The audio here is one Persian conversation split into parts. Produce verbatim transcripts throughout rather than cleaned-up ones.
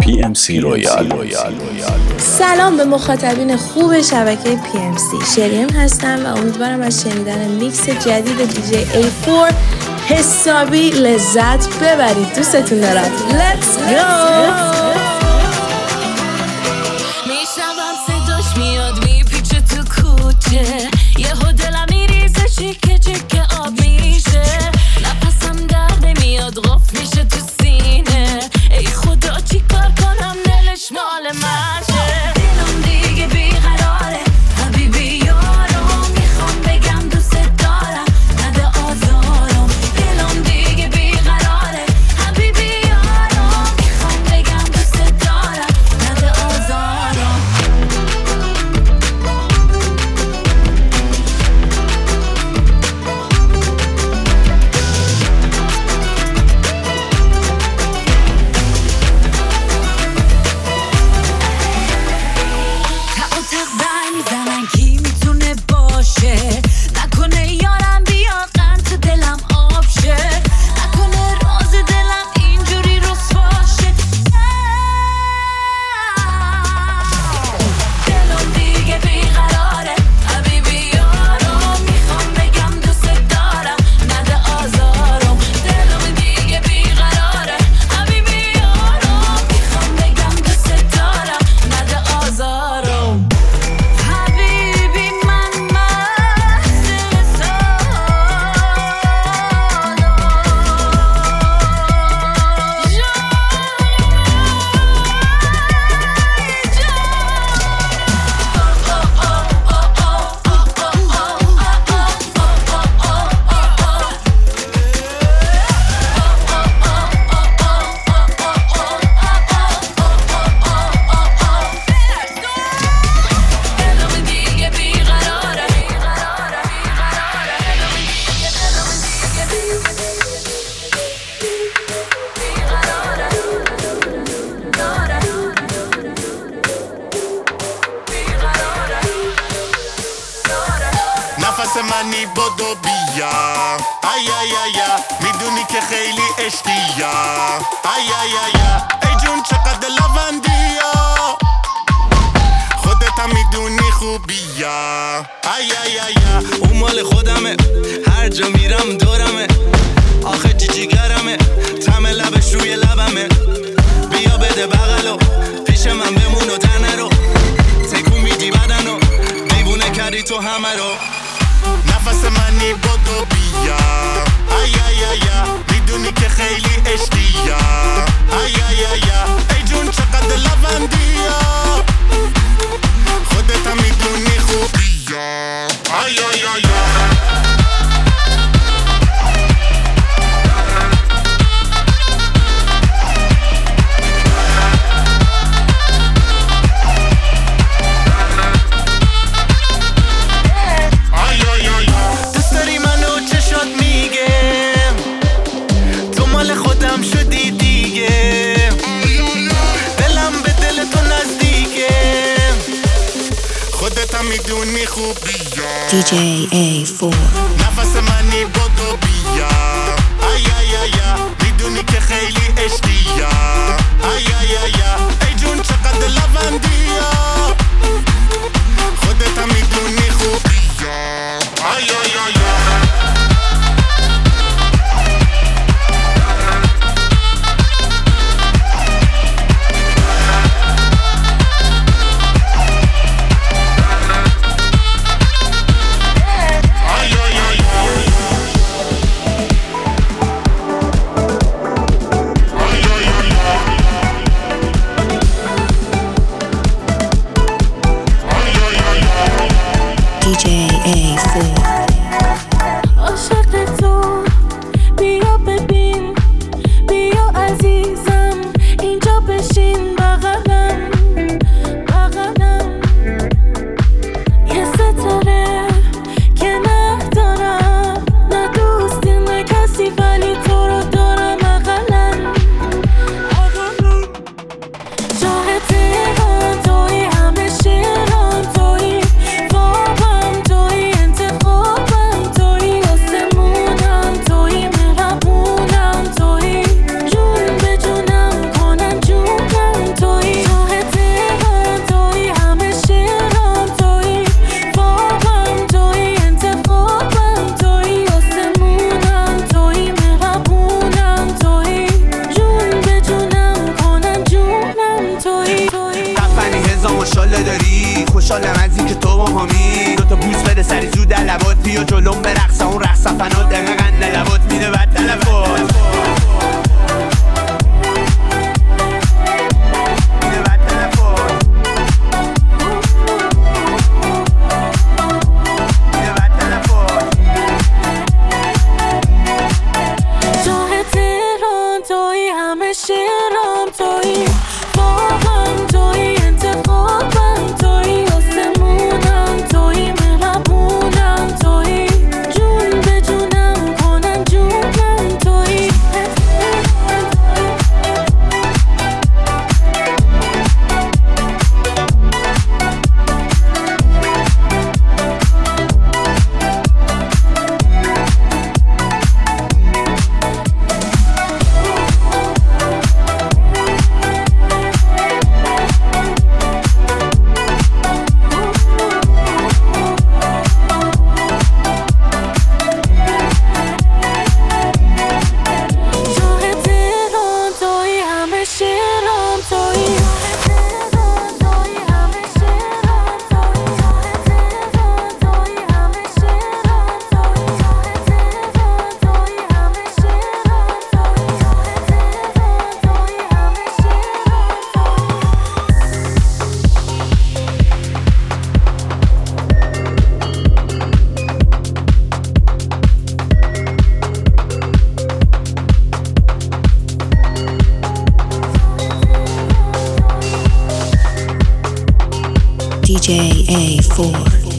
پی ام سی رویال. سلام به مخاطبین خوب شبکه پی ام سی. شریم هستم و امیدوارم از شنیدن میکس جدید دیجی ای فور حسابی لذت ببرید. دوستتون دارم. Let's go. میشنوم صداش میاد میپیچه تو کوچه، یهو دلم میریزه چیکه چیکه آب میشه، نفسم در نمیاد غف میشه تو سینه، ای خدا چی کار کنم دلش مال منشه، دلم دیگه بیقراره حبیبی یارم، میخوام بگم دوست دارم نده آزارم، دلم دیگه بیقراره حبیبی یارم، میخوام بگم دوست دارم نده آزارم. کی میتونه باشه، نکنه یارم بیا قند تو دلم آب شه، نکنه راز دلم اینجوری رسواشه، دلم دیگه بیقراره حبیبی یارم، میخوام بگم دوست دارم نده آزارم، دلم دیگه بیقراره حبیبی یارم، میخوام بگم دوست دارم نده آزارم. نفس منی بدو بیا ای ای ای میدونی که خیلی عشقیا ای ای ای ای جون چقدر لوندیا، خودت هم میدونی خوبیا ای ای ای اون مال خودمه، هر جا میرم دورمه، آخه جیجی گرمه، تم لبش روی لبمه، بیا بده بغلو پیش من بمون و تنه رو تکون میدی بدنو، دیوونه کردی تو همه رو. نفس منی بدو بیا ای ای ای میدونی که خیلی عشقیا ای ای ای ای جون چقدر لوندیا، خودت هم میدونی خوبیا ای ای ای میدونی خوبیا دیجی ای فور. نفس منی بدو بیا ای ای ای میدونی که خیلی عشقیا ای ای ای ای جون چقدر لوندیا، خودت هم میدونی خوبیا ای ای ای دیجی ای فور. عاشق تو بیا ببین، بیا عزیزم اینجا بشین بغلم بغلم، یه ستاره که ندارم، نه دوستی نه کسی ولی تو رو دارم اقلم اقلم، شاه تهران توی همه شهران توی خوابم توی انتخابم توی آسمونم توی مهربونم توی جون به جونم کنم جونم حالا داری خوشحالم از این که تو با همی دوتا بوس بده سری زود لبات بیا جلوم برقص اون رقص فنات دقیقا قند لبات میده بد تلفات شیرم تویی باهم تویی انتخابم تویی آسمونم تویی مهربونم تویی جون به جونم کنم جونم تویی دی جی ای فور.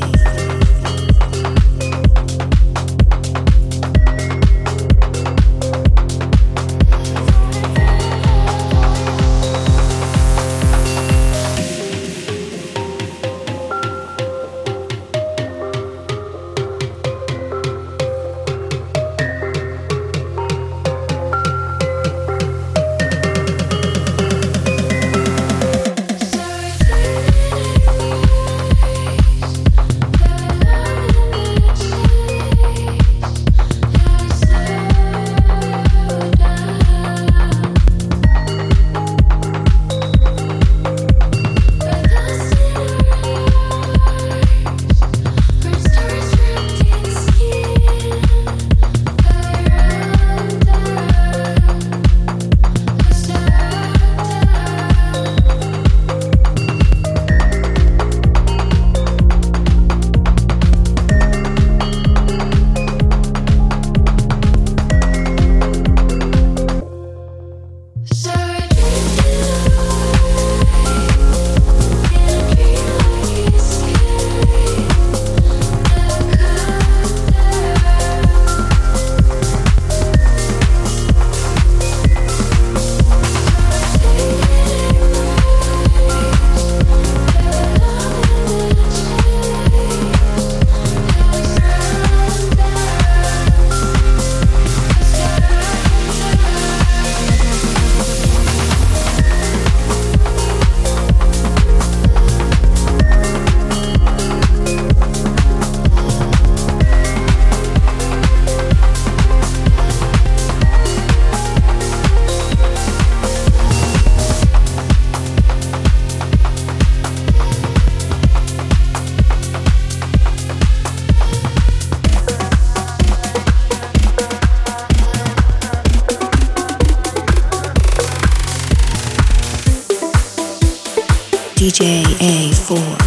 دی جی ای فور.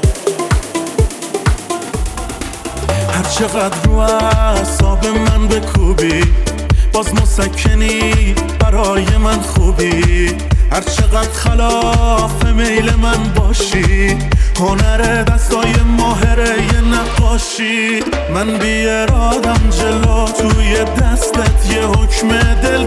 هر چقدر رو اعصاب من بکوبی باز مسکنی برای من خوبی، هر چقدر خلاف میل من باشی، هنر دستای ماهره یه نقاشی. من بی ارادم جلو توی دستت یه حکم دل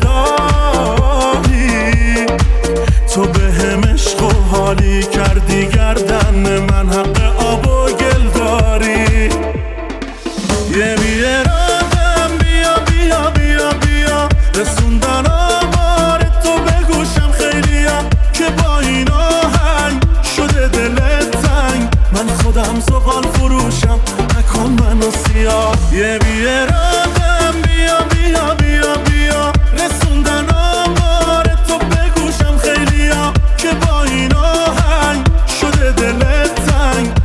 داری، تو به هم عشق و حالی کردی گردن من حق آب و گل داری. یه بی ارادم بیا بیا بیا بیا رسوندن آمار تو به گوشم خیلیا، که با این آهنگ شده دلت تنگ، من خودم زغال فروشم نکن منو سیاه. یه بی ارادم بیا بیا بیا بیا رسوندن آمار تو به گوشم خیلیا، که با این آهنگ شده دلت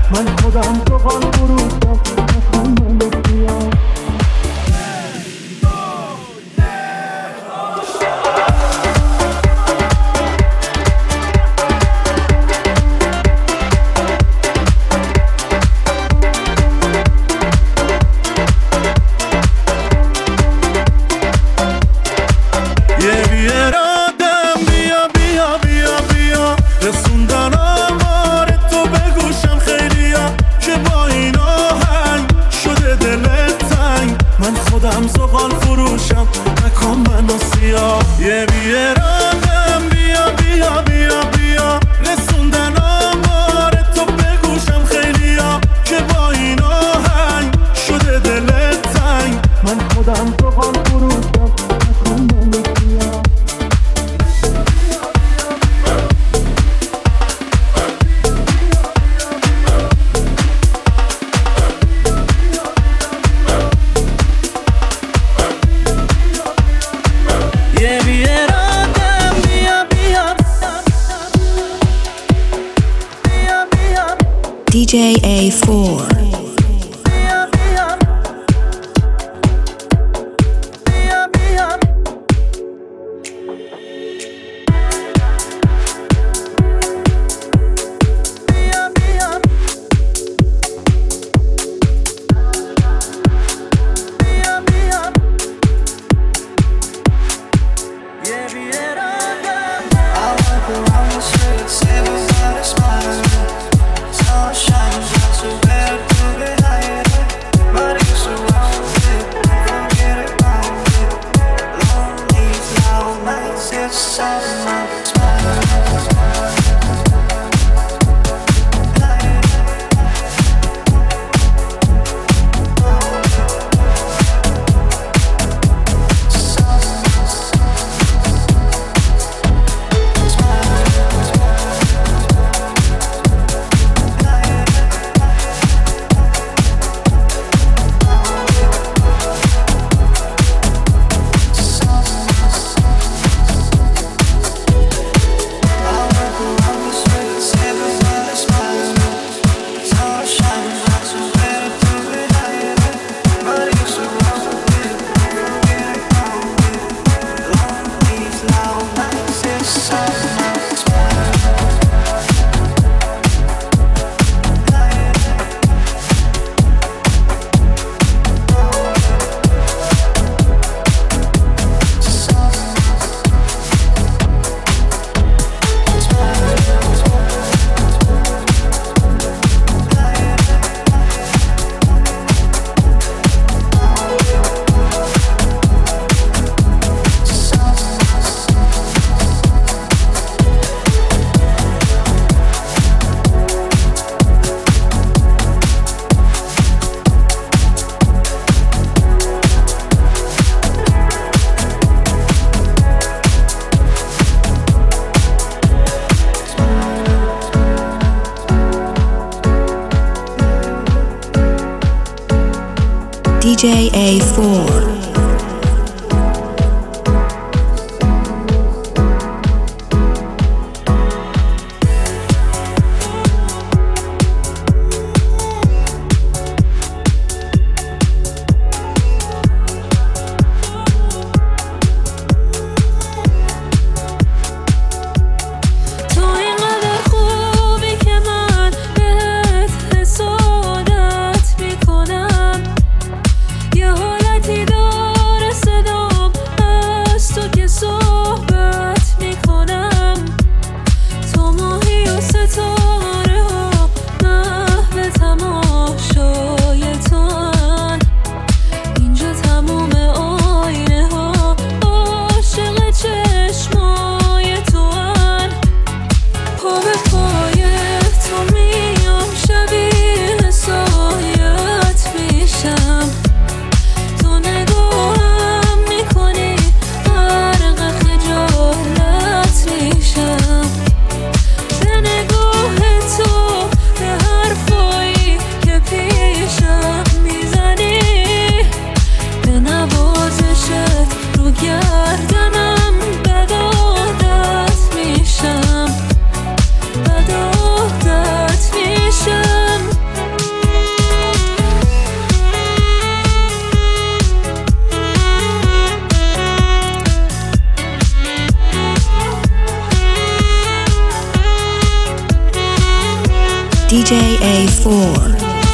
من خودم زغال فروشم نکن منو بیام. یه بیرادم بیا بیا بیا بیا رسوندن آمار تو به گوشم خیلیا که با این آهنگ شده دلت تنگ من خودم زغال فروشم نکن منو بیا. دی جی ای فور دی جی ای فور یه حالتی دارم دی جی ای فور.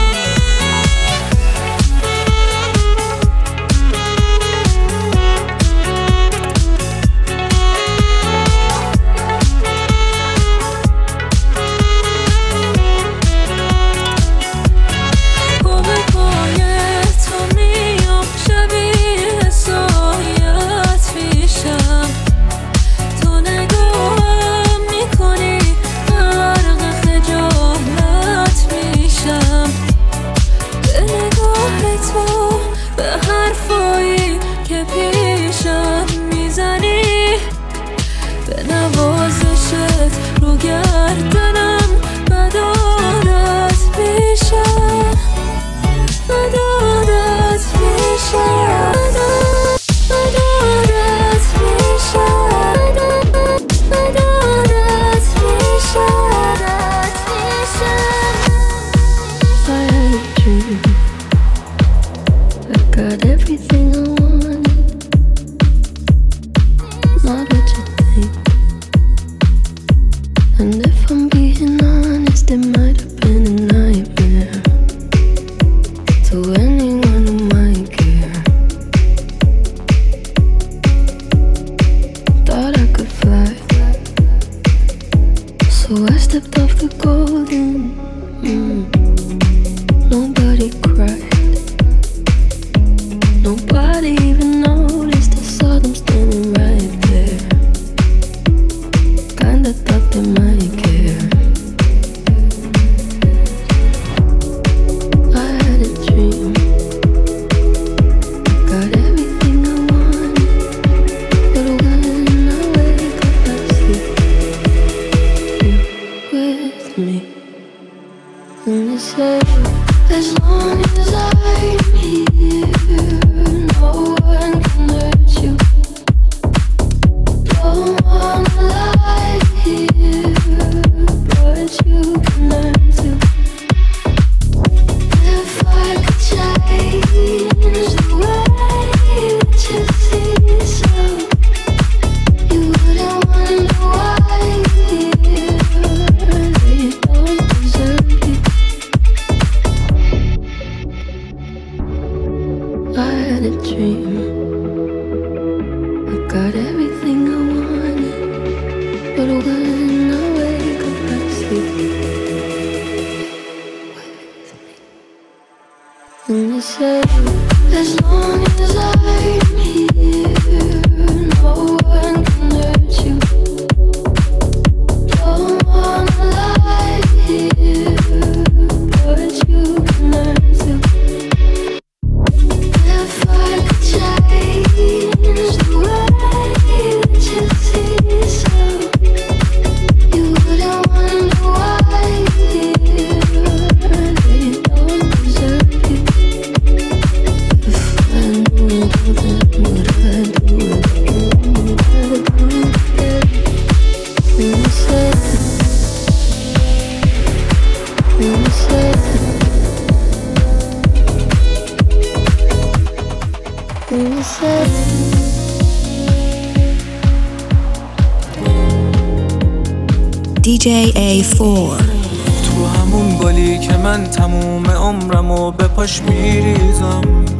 دی جی ای فور. تو همون بالی که من تموم عمرمو به پاش میریزم،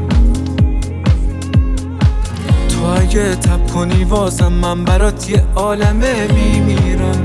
تو اگه تب کنی واسم من برات یه عالمه میمیرم.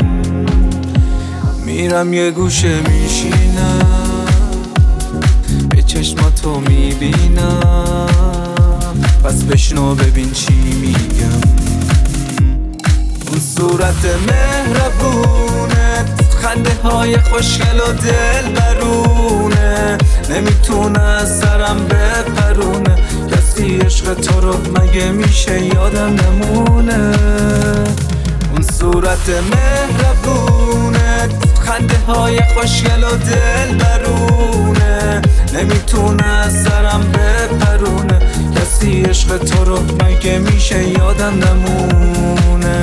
میرم یه گوشه میشینم به چشماتو میبینم، پس بشنو ببین چی میگم. اون صورت مهربونت، خنده های خوشگل و دل برونه، نمیتونه از سرم بپرونه. کسی عشق تو رو مگه میشه یادم نمونه. اون صورت مهربونت، خنده های خوشگل و دل برونه، نمیتونه از سرم بپرونه. کسی عشق تو رو مگه میشه یادم نمونه.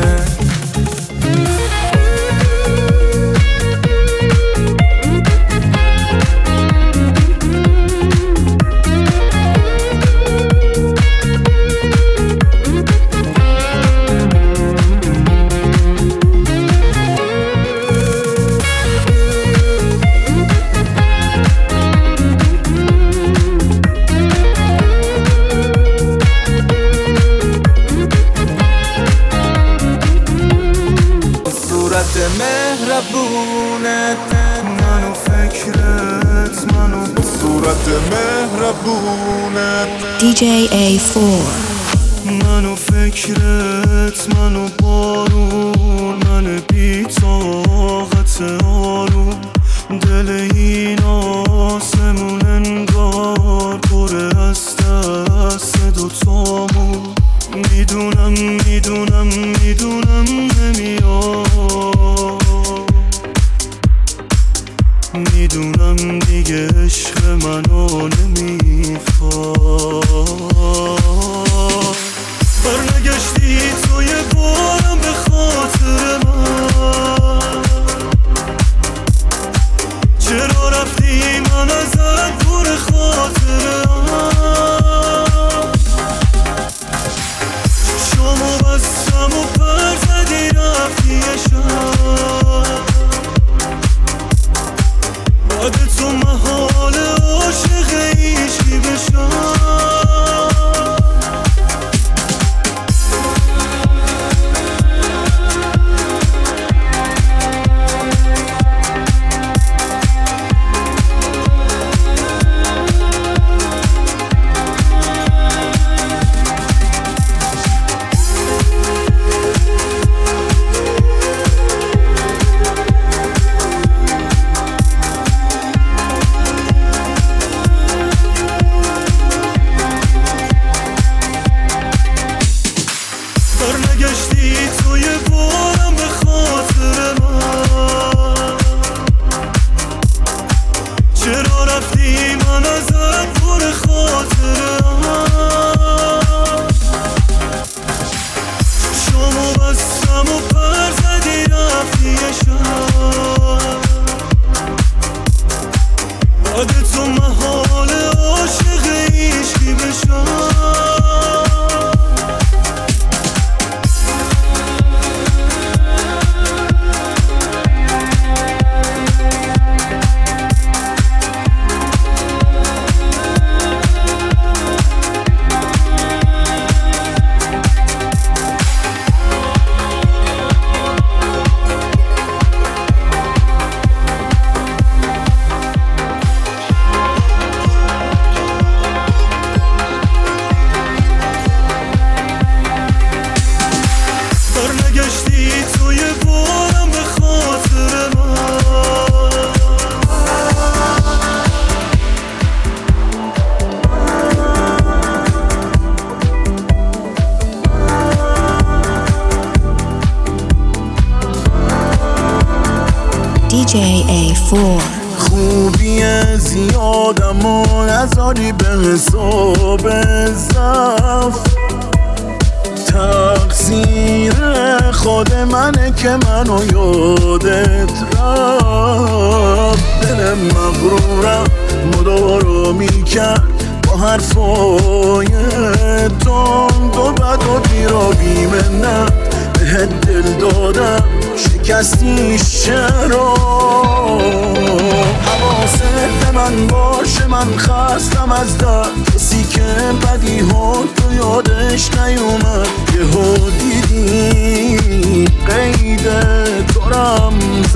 منو فکرت منو صورت مهربونت دی جی ای فور. منو فکرت منو بارون من بی طاقت آروم دل این آسمون انگار پر از دست دوتامون میدونم میدونم میدونم نمیاد میدونم دیگه عشق منو نمیخواد برنگشتی تو یه بارم به خاطر من چرا رفتی من ازت دور خاطرم شامو بستم و پر زدی رفتی یه شب بعد تو محال عاشق هیچی بشم دی جی ای فور. خوبی زیادم و نذاری به حساب ضعف تقصیر خود منه که منو یادت رفت دل مغرورم مدارو میکرد با حرفای تند و بد و بیرا بیمنت بهت دل دادم شکستیش چرا حواست به من باشه من خستم از درد کسی که بدی ها تو یادش نیومد یهو دیدی قید تو رم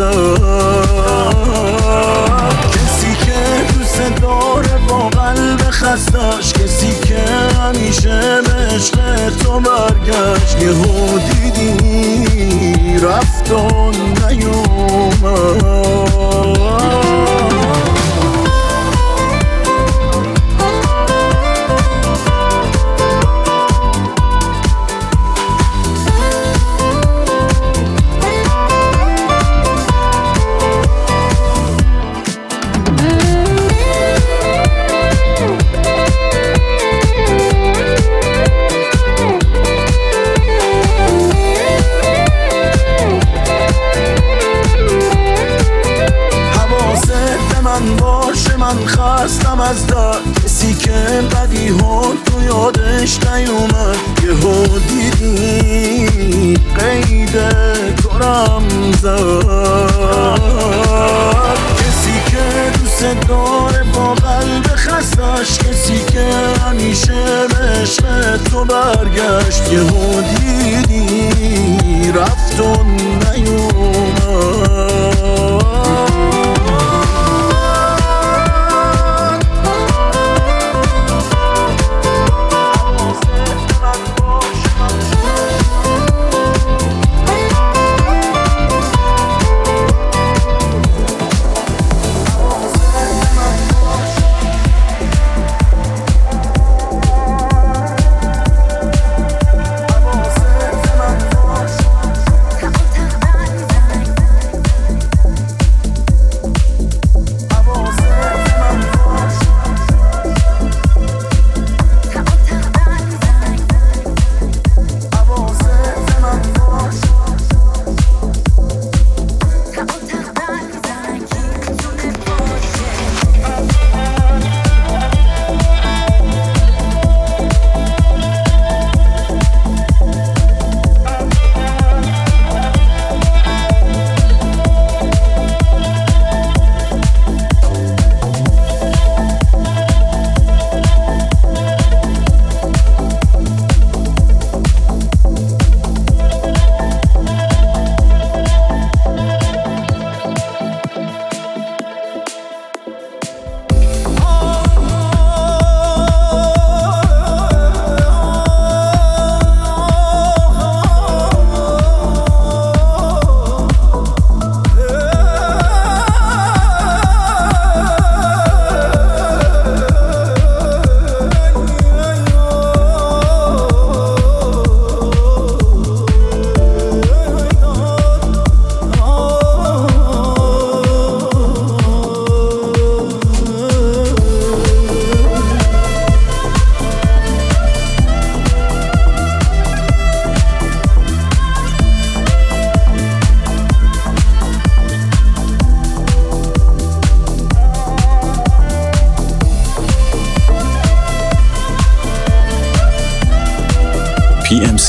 زد کسی که دوست داره با قلب خستش کسی که همیشه به عشق تو برگشت یهو دیدی رفت و نیومد خستم از درد کسی که بدی ها تو یادش نیومد یهو دیدی قید تو رم زد کسی که دوست داره با قلب خستش کسی که همیشه به عشق تو برگشت یهو دیدی رفت و نیومد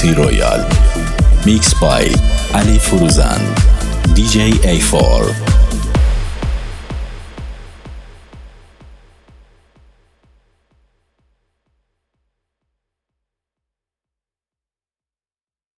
سی رویال. میکس بای علی فروزان دی جی ای فور.